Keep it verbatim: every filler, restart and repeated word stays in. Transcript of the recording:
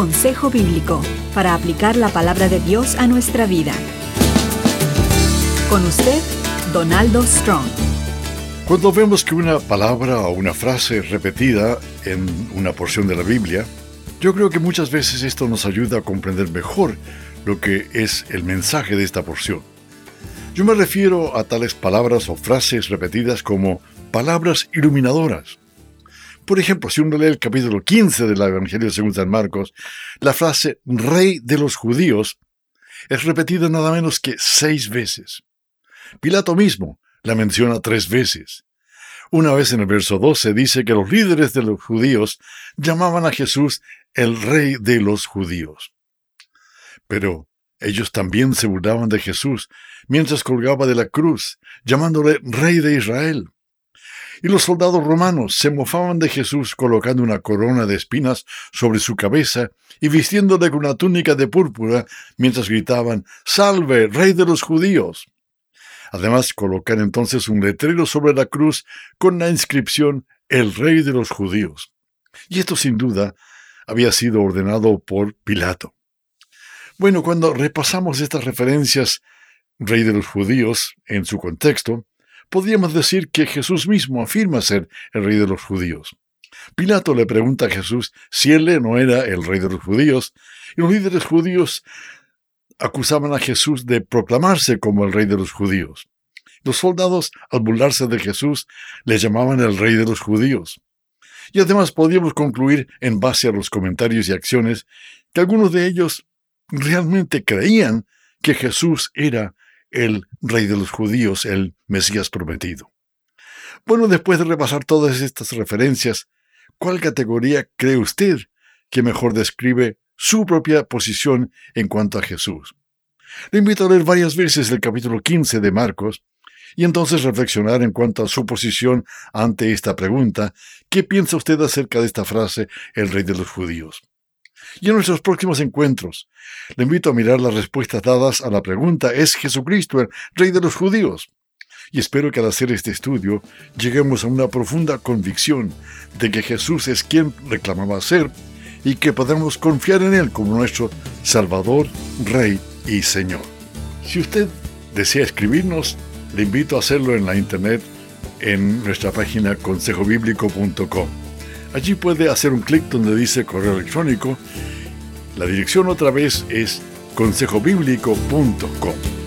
Consejo Bíblico para aplicar la palabra de Dios a nuestra vida. Con usted, Donaldo Strong. Cuando vemos que una palabra o una frase es repetida en una porción de la Biblia, yo creo que muchas veces esto nos ayuda a comprender mejor lo que es el mensaje de esta porción. Yo me refiero a tales palabras o frases repetidas como palabras iluminadoras. Por ejemplo, si uno lee el capítulo quince del Evangelio según San Marcos, la frase Rey de los Judíos es repetida nada menos que seis veces. Pilato mismo la menciona tres veces. Una vez en el verso doce dice que los líderes de los judíos llamaban a Jesús el Rey de los Judíos. Pero ellos también se burlaban de Jesús mientras colgaba de la cruz, llamándole Rey de Israel. Y los soldados romanos se mofaban de Jesús colocando una corona de espinas sobre su cabeza y vistiéndole con una túnica de púrpura mientras gritaban, «¡Salve, Rey de los Judíos!». Además, colocan entonces un letrero sobre la cruz con la inscripción «El Rey de los Judíos». Y esto sin duda había sido ordenado por Pilato. Bueno, cuando repasamos estas referencias, Rey de los Judíos, en su contexto, podríamos decir que Jesús mismo afirma ser el Rey de los Judíos. Pilato le pregunta a Jesús si él no era el Rey de los Judíos, y los líderes judíos acusaban a Jesús de proclamarse como el Rey de los Judíos. Los soldados, al burlarse de Jesús, le llamaban el Rey de los Judíos. Y además podíamos concluir, en base a los comentarios y acciones, que algunos de ellos realmente creían que Jesús era el Rey de los Judíos, el Mesías prometido. Bueno, después de repasar todas estas referencias, ¿cuál categoría cree usted que mejor describe su propia posición en cuanto a Jesús? Le invito a leer varias veces el capítulo quince de Marcos y entonces reflexionar en cuanto a su posición ante esta pregunta. ¿Qué piensa usted acerca de esta frase, el Rey de los Judíos? Y en nuestros próximos encuentros, le invito a mirar las respuestas dadas a la pregunta, ¿es Jesucristo el Rey de los Judíos? Y espero que al hacer este estudio lleguemos a una profunda convicción de que Jesús es quien reclamaba ser y que podamos confiar en Él como nuestro Salvador, Rey y Señor. Si usted desea escribirnos, le invito a hacerlo en la internet en nuestra página consejo bíblico punto com. Allí puede hacer un clic donde dice correo electrónico. La dirección otra vez es consejo bíblico punto com.